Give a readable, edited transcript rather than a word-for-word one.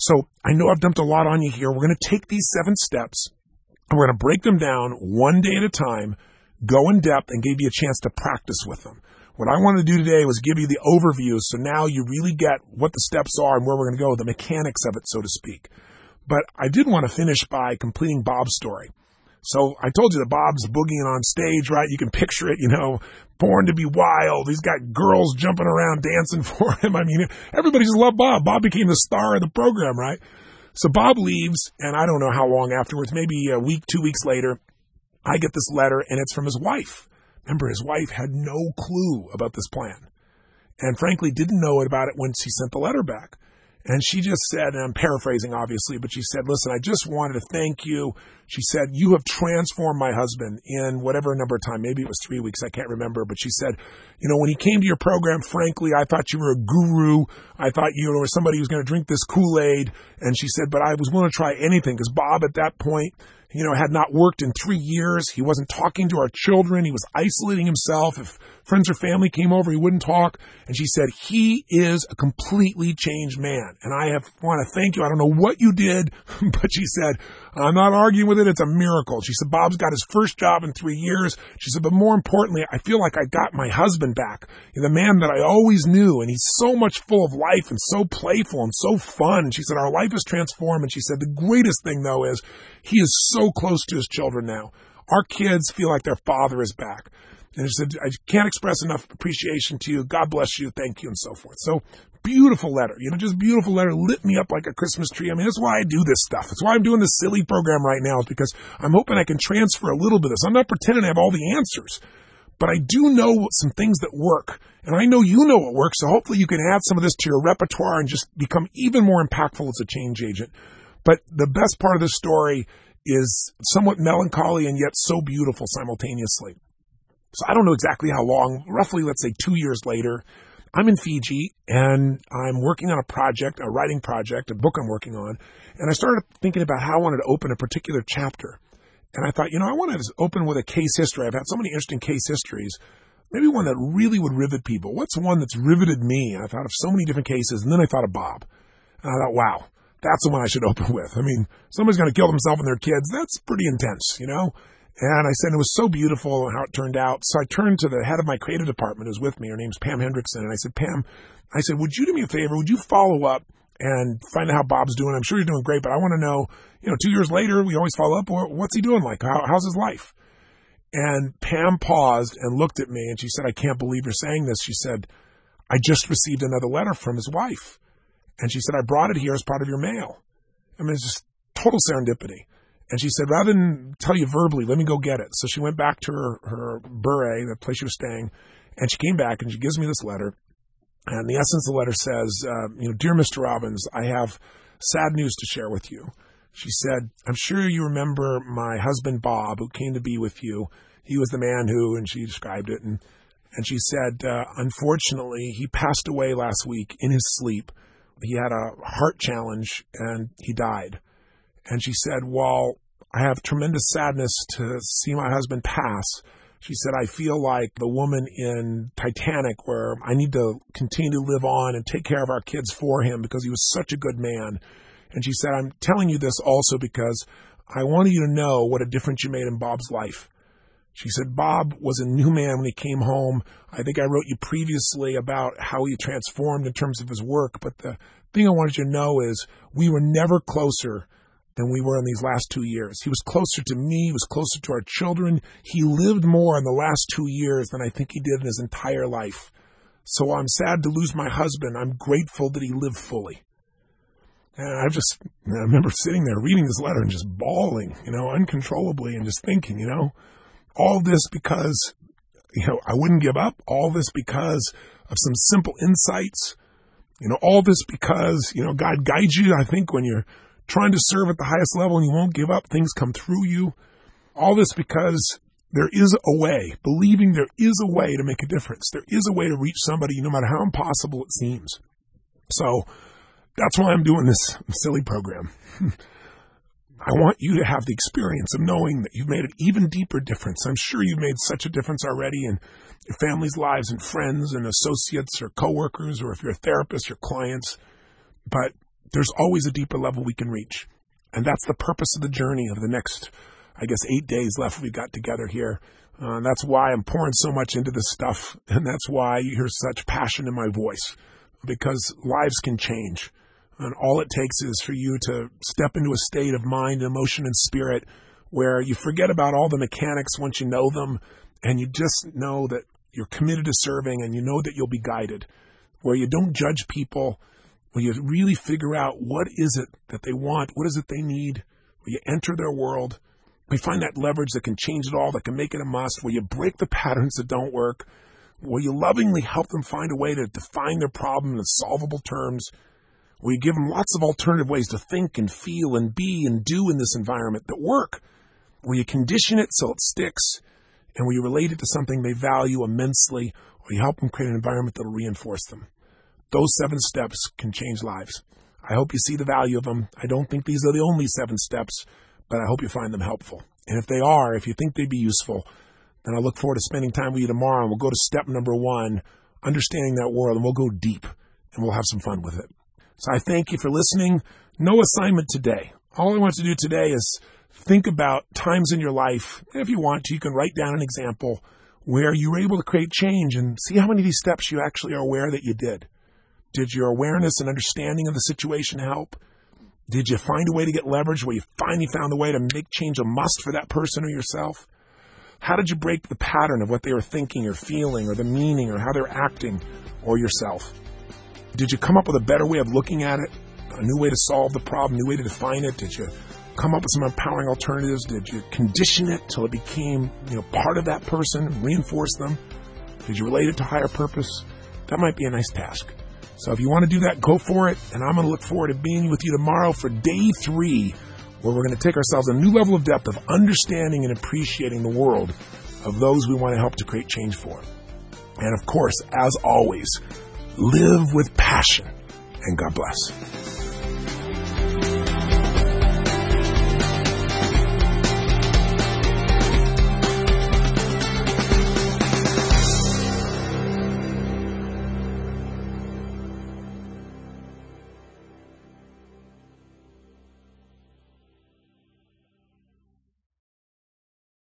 So I know I've dumped a lot on you here. We're going to take these 7 steps and we're going to break them down one day at a time, go in depth, and give you a chance to practice with them. What I wanted to do today was give you the overview so now you really get what the steps are and where we're going to go, the mechanics of it, so to speak. But I did want to finish by completing Bob's story. So I told you that Bob's boogieing on stage, right? You can picture it, Born to be Wild. He's got girls jumping around dancing for him. I mean, everybody just loved Bob. Bob became the star of the program, right? So Bob leaves, and I don't know how long afterwards, maybe a week, 2 weeks later, I get this letter, and it's from his wife. Remember, his wife had no clue about this plan, and frankly didn't know about it when she sent the letter back. And she just said, and I'm paraphrasing obviously, but she said, listen, I just wanted to thank you. She said, you have transformed my husband in whatever number of time. Maybe it was 3 weeks. I can't remember. But she said, when he came to your program, frankly, I thought you were a guru. I thought you were somebody who was going to drink this Kool-Aid. And she said, but I was willing to try anything because Bob at that point, had not worked in 3 years. He wasn't talking to our children. He was isolating himself. If friends or family came over, he wouldn't talk. And she said, he is a completely changed man. And I want to thank you. I don't know what you did, but she said, I'm not arguing with it. It's a miracle. She said, Bob's got his first job in 3 years. She said, but more importantly, I feel like I got my husband back, the man that I always knew. And he's so much full of life and so playful and so fun. And she said, our life is transformed. And she said, the greatest thing though is he is so close to his children now. Our kids feel like their father is back. And she said, I can't express enough appreciation to you. God bless you. Thank you, and so forth. So beautiful letter, just beautiful letter, lit me up like a Christmas tree. I mean, that's why I do this stuff. That's why I'm doing this silly program right now, is because I'm hoping I can transfer a little bit of this. I'm not pretending I have all the answers, but I do know some things that work. And I know you know what works, so hopefully you can add some of this to your repertoire and just become even more impactful as a change agent. But the best part of this story is somewhat melancholy and yet so beautiful simultaneously. So I don't know exactly how long, roughly, let's say 2 years later, I'm in Fiji and I'm working on a project, a writing project, a book I'm working on. And I started thinking about how I wanted to open a particular chapter. And I thought, I want to open with a case history. I've had so many interesting case histories. Maybe one that really would rivet people. What's one that's riveted me? And I thought of so many different cases. And then I thought of Bob. And I thought, wow, that's the one I should open with. I mean, somebody's going to kill themselves and their kids. That's pretty intense, And I said it was so beautiful how it turned out. So I turned to the head of my creative department who's with me. Her name's Pam Hendrickson. And I said, Pam, would you do me a favor? Would you follow up and find out how Bob's doing? I'm sure he's doing great, but I want to know, 2 years later, we always follow up. What's he doing like? How's his life? And Pam paused and looked at me and she said, I can't believe you're saying this. She said, I just received another letter from his wife. And she said, I brought it here as part of your mail. I mean, it's just total serendipity. And she said, rather than tell you verbally, let me go get it. So she went back to her bure, the place she was staying, and she came back and she gives me this letter. And the essence of the letter says, Dear Mr. Robbins, I have sad news to share with you. She said, I'm sure you remember my husband, Bob, who came to be with you. He was the man who, and she described it. And she said, unfortunately, he passed away last week in his sleep. He had a heart challenge and he died. And she said, while I have tremendous sadness to see my husband pass, she said, I feel like the woman in Titanic where I need to continue to live on and take care of our kids for him because he was such a good man. And she said, I'm telling you this also because I wanted you to know what a difference you made in Bob's life. She said, Bob was a new man when he came home. I think I wrote you previously about how he transformed in terms of his work. But the thing I wanted you to know is we were never closer than we were in these last 2 years. He was closer to me. He was closer to our children. He lived more in the last 2 years than I think he did in his entire life. So I'm sad to lose my husband. I'm grateful that he lived fully. And I remember sitting there reading this letter and just bawling, uncontrollably and just thinking, all this because, I wouldn't give up. All this because of some simple insights. All this because, God guides you. I think when you're trying to serve at the highest level and you won't give up, things come through you. All this because there is a way, believing there is a way to make a difference. There is a way to reach somebody, no matter how impossible it seems. So that's why I'm doing this silly program. I want you to have the experience of knowing that you've made an even deeper difference. I'm sure you've made such a difference already in your family's lives and friends and associates or coworkers, or if you're a therapist or clients. But there's always a deeper level we can reach. And that's the purpose of the journey of the next, 8 days left we've got together here. That's why I'm pouring so much into this stuff. And that's why you hear such passion in my voice, because lives can change. And all it takes is for you to step into a state of mind, emotion, and spirit where you forget about all the mechanics once you know them, and you just know that you're committed to serving, and you know that you'll be guided, where you don't judge people, where you really figure out what is it that they want, what is it they need, where you enter their world, where you find that leverage that can change it all, that can make it a must, where you break the patterns that don't work, where you lovingly help them find a way to define their problem in solvable terms, where you give them lots of alternative ways to think and feel and be and do in this environment that work, where you condition it so it sticks, and where you relate it to something they value immensely, or you help them create an environment that will reinforce them. Those 7 steps can change lives. I hope you see the value of them. I don't think these are the only 7 steps, but I hope you find them helpful. And if they are, if you think they'd be useful, then I look forward to spending time with you tomorrow, and we'll go to step number 1, understanding that world, and we'll go deep, and we'll have some fun with it. So I thank you for listening. No assignment today. All I want to do today is think about times in your life. If you want to, you can write down an example where you were able to create change and see how many of these steps you actually are aware that you did. Did your awareness and understanding of the situation help? Did you find a way to get leverage where you finally found a way to make change a must for that person or yourself? How did you break the pattern of what they were thinking or feeling or the meaning or how they're acting or yourself? Did you come up with a better way of looking at it, a new way to solve the problem, a new way to define it? Did you come up with some empowering alternatives? Did you condition it till it became, part of that person, reinforce them? Did you relate it to higher purpose? That might be a nice task. So if you want to do that, go for it. And I'm going to look forward to being with you tomorrow for day 3, where we're going to take ourselves a new level of depth of understanding and appreciating the world of those we want to help to create change for. And of course, as always, live with passion, and God bless.